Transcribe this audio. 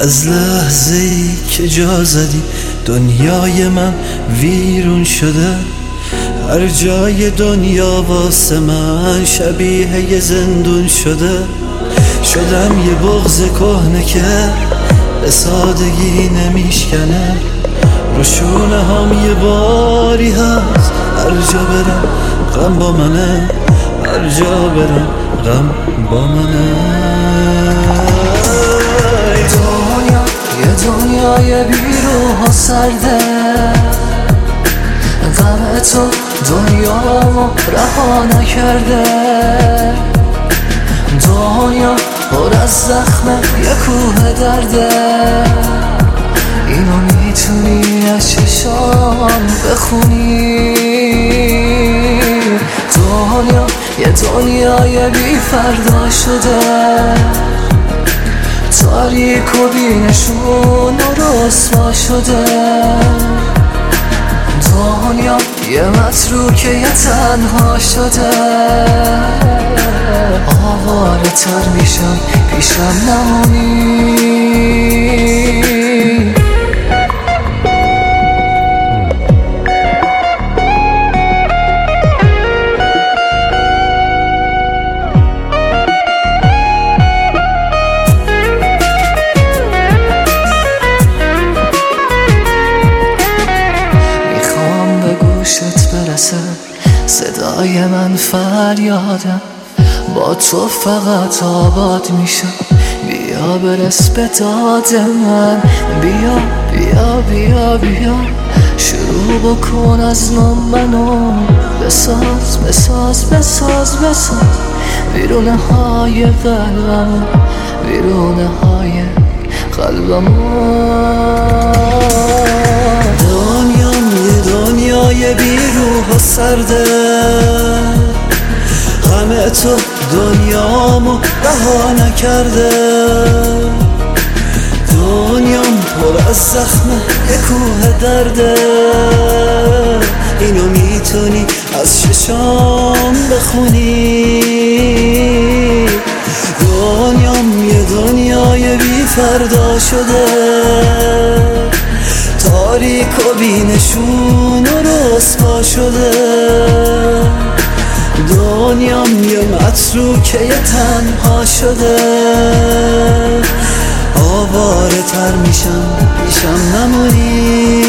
از لحظه‌ای که جا زدی دنیای من ویرون شده. هر جای دنیا واسه من شبیه یه زندون شده. شدم یه بغض کهنه که به سادگی نمیشکنه. روشونه هم یه باری هست هر جا برم غم با منه. هر جا برم غم با منه. دنیا یه دنیای بیروح و سرده. غم تو دنیامو رها نکرده. دنیا پر از زخمه یه کوه درده. اینو میتونی از چشام بخونی. دنیا یه دنیای بی فردا شده. تاریک و بینشون و رسوا شده. دنیا یه متروکه یه تنها شده. آواره تر میشم پیشم نمونی. صدای من فریادم با تو فقط آباد میشم. بیا برس به داد من. بیا بیا بیا بیا شروع بکن از نو منو. بساز بساز بساز بساز ویرونه های قلبمو. ویرونه های قلبمو. دنیای بی روح و سرده. غم تو دنیامو رها نکرده. دنیام پر از زخمه یه کوه درده. اینو میتونی از چشام بخونی. دنیام یه دنیای بی فردا شده. تاریک و بینشون و رسوا شده. دنیام یه متروکه یه تنها شده. آواره تر میشم پیشم نمونی.